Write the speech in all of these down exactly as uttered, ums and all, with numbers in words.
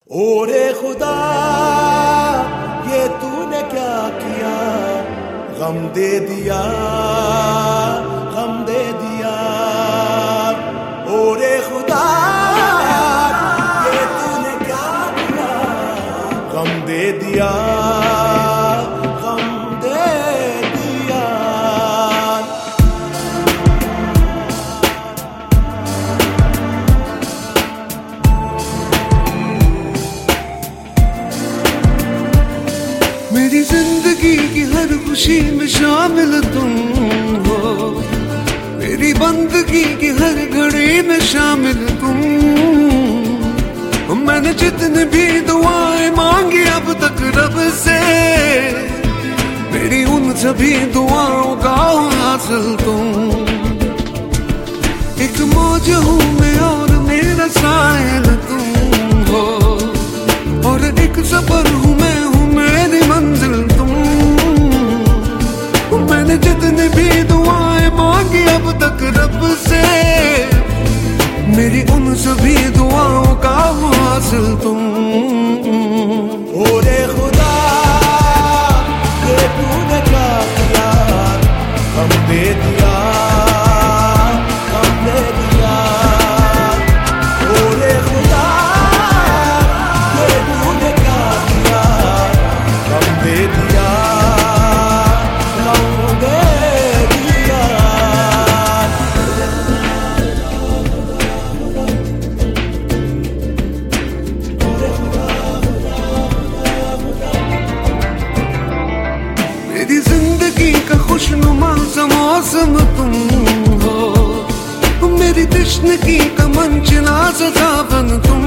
ओरे खुदा ये तूने क्या किया, गम दे दिया, गम दे दिया। ओरे खुदा ये तूने क्या किया, गम दे दिया, गम दे दिया। मेरी जिंदगी की हर खुशी में शामिल तुम हो, मेरी बंदगी की हर घड़ी में शामिल तुम। मैंने जितने भी दुआएं मांगी अब तक रब से, मेरी उन सभी दुआओं का हासिल तुम। एक मौज हूँ मैं और मेरा साहिल तुम हो, और एक सफर हूँ मैं हूँ मेरी मंजिल तुम। मैंने जितनी भी दुआएं मांगी अब तक रब से, मेरी उन सभी दुआओं का हासिल तुम। ओरे खुदा ये तूने क्या किया, गम दे दिया, गम दे दिया। ओरे खुदा ये तूने क्या किया, गम दे दिया, गम दे दिया। मेरी जिंदगी का खुशनुमा सा मौसम तुम हो, मेरी तश्नगी का मंजिला सा सावन तुम।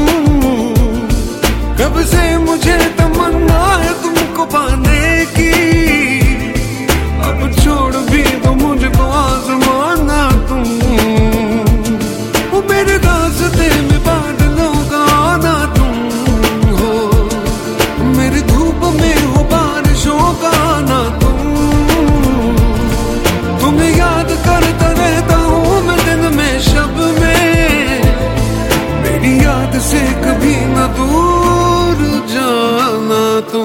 कब से मुझे तमन्ना है तुमको पाने की, अब छोड़ भी दो मुझको आजमाना तुम। वो मेरे रास्ते में बादलों का आना तुम हो, मेरी धूप में हो बारिशों का आना तुम। तुम्हें याद करता रहता हूँ मैं दिन में शब में, मेरी याद से कभी न दूर जाना तुम।